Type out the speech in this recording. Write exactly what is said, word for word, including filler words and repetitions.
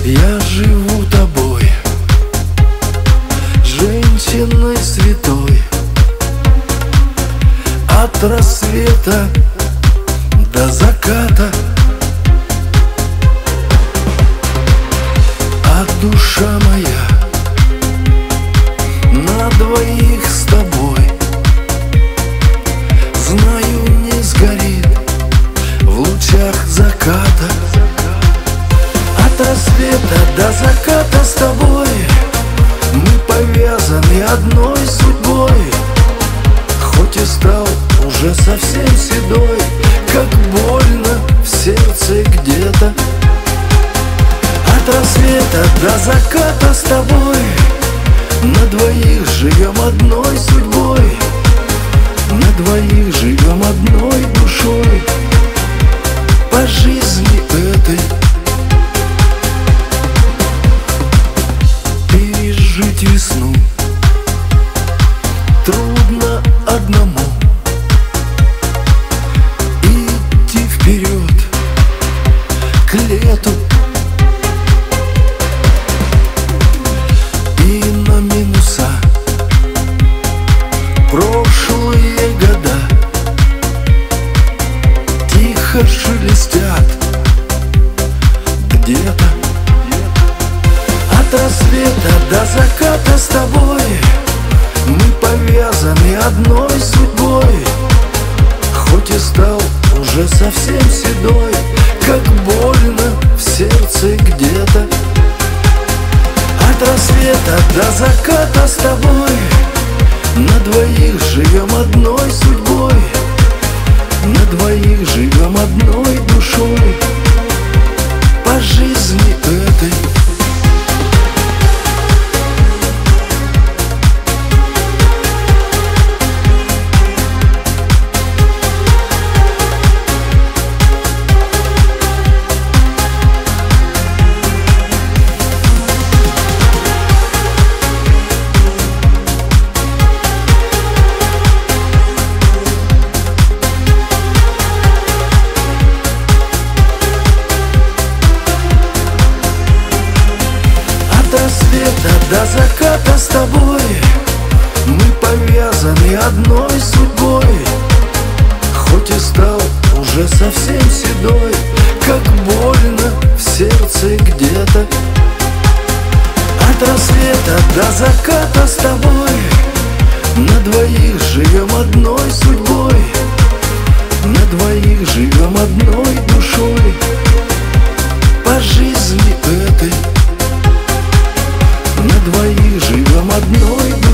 Я живу тобой, женщиной святой, от рассвета до заката. А душа моя на двоих с тобой, знаю, не сгорит в лучах заката. От рассвета до заката с тобой мы повязаны одной судьбой. Хоть и стал уже совсем седой, как больно в сердце где-то. От рассвета до заката с тобой на двоих живем одной судьбой, на двоих живем одной душой. По жизни этой пережить весну трудно одному. Идти вперед к лету и на минуса прошлые года тихо шелестят где-то. От рассвета до заката с тобой мы повязаны одной судьбой. Хоть и стал уже совсем седой, как больно в сердце где-то. От рассвета до заката с тобой на двоих живем одной судьбой, на двоих живем одной душой. По жизни этой до заката с тобой мы повязаны одной судьбой. Хоть и стал уже совсем седой, как больно в сердце где-то. От рассвета до заката с тобой на двоих живем одной судьбой, на двоих живем одной душой. По жизни этой на двоих живем одной